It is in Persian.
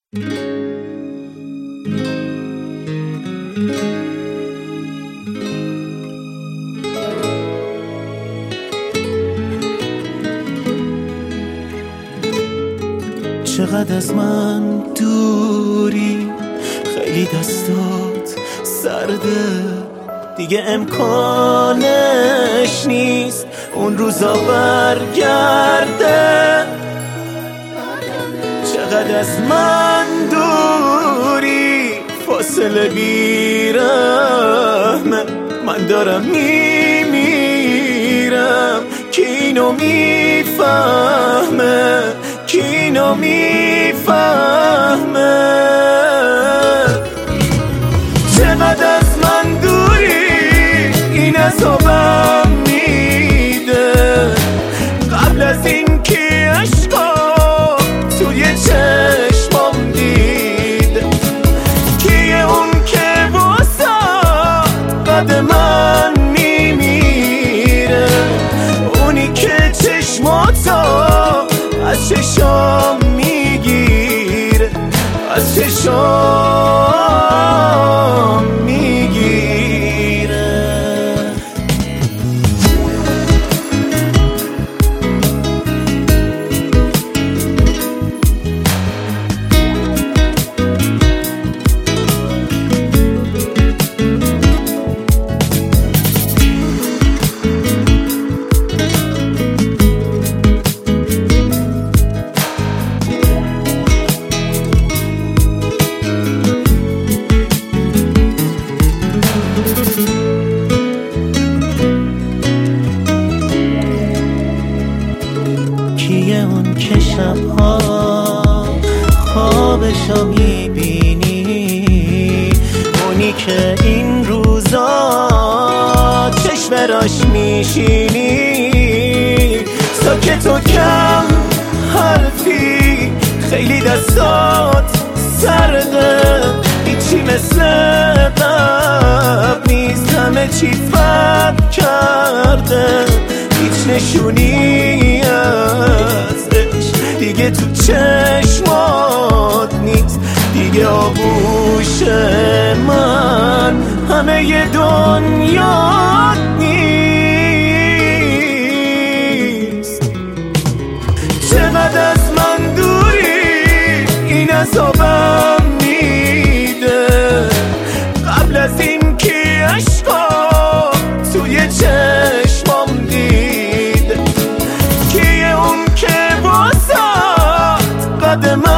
چقدر از من دوری، خیلی دستات سرده، دیگه امکانش نیست اون روزا برگرده. چقدر از من دوری، فاصله بیرحمه، من دارم میمیرم، کی اینو میفهمه، کی اینو میفهمه. چقدر از من دوری، این عذابم میده، قبل از این که عشقا توی چشمام دید، کیه اون که واسه قد من میمیره، اونی که چشماتو از چشام میگیره، از چشام میگیره. کیه اون که شبها خوابشو میبینی، اونی که این روزا چشم راش میشینی، ساکت و کم حرفی، خیلی دستات سرده، هیچی مثل قبل نیست، همه چی فرق کرده، هیچ نشونی ازش دیگه تو چشمات نیست، دیگه آغوش من همه ی دنیات نیست. چقدر از من دوری، این عذابم میده، قبل از این که عشقا توی چشمام دید، کیه اون که واسه قد من